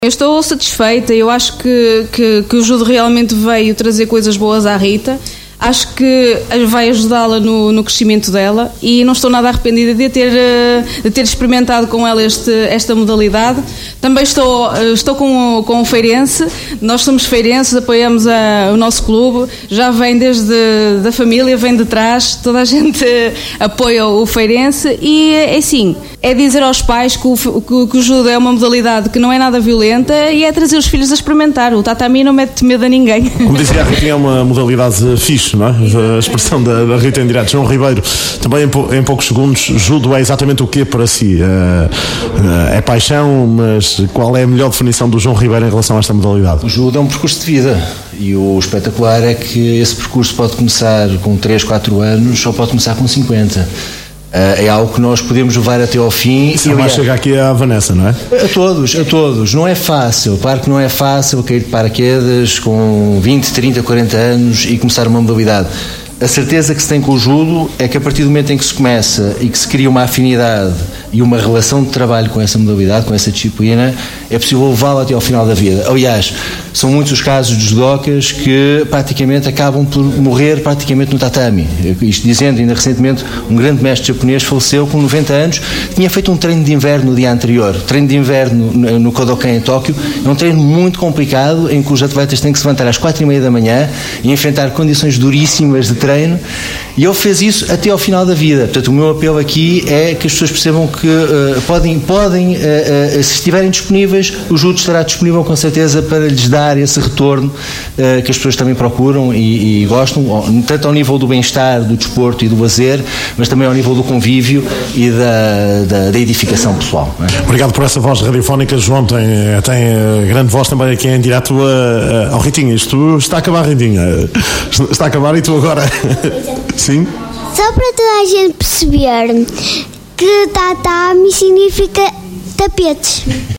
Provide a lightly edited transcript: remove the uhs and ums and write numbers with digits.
Eu estou satisfeita, eu acho que o judo realmente veio trazer coisas boas à Rita. Acho que vai ajudá-la no crescimento dela e não estou nada arrependida de ter experimentado com ela esta modalidade. Também estou com o Feirense, nós somos feirenses, apoiamos o nosso clube, já vem desde da família, vem de trás, toda a gente apoia o Feirense e é assim, é dizer aos pais que o judo é uma modalidade que não é nada violenta e é trazer os filhos a experimentar. O tatami não mete medo a ninguém. Como dizia a Rita, é uma modalidade fixe, não é? A expressão da Rita em direto. João Ribeiro, também em poucos segundos, judo é exatamente o que para si? É paixão, mas qual é a melhor definição do João Ribeiro em relação a esta modalidade? O judo é um percurso de vida e o espetacular é que esse percurso pode começar com 3, 4 anos ou pode começar com 50. É algo que nós podemos levar até ao fim. Isso vai chegar aqui à Vanessa, não é? A todos. Não é fácil. Claro que não é fácil cair de paraquedas com 20, 30, 40 anos e começar uma modalidade. A certeza que se tem com o judo é que a partir do momento em que se começa e que se cria uma afinidade e uma relação de trabalho com essa modalidade, com essa disciplina, é possível levá-la até ao final da vida. Aliás, são muitos os casos de judocas que praticamente acabam por morrer praticamente no tatami. Isto dizendo, ainda recentemente, um grande mestre japonês faleceu com 90 anos, tinha feito um treino de inverno no dia anterior. Treino de inverno no Kodokan em Tóquio é um treino muito complicado em que os atletas têm que se levantar às 4h30 da manhã e enfrentar condições duríssimas de treino, e ele fez isso até ao final da vida. Portanto, o meu apelo aqui é que as pessoas percebam que podem se estiverem disponíveis, o judo estará disponível com certeza para lhes dar esse retorno que as pessoas também procuram e gostam, tanto ao nível do bem-estar, do desporto e do lazer, mas também ao nível do convívio e da edificação pessoal. Obrigado por essa voz radiofónica, João. Tem grande voz também aqui em direto ao Ritinha. Isto está a acabar, Ritinha. Está a acabar e tu agora... Sim? Só para toda a gente perceber que tatami significa tapetes.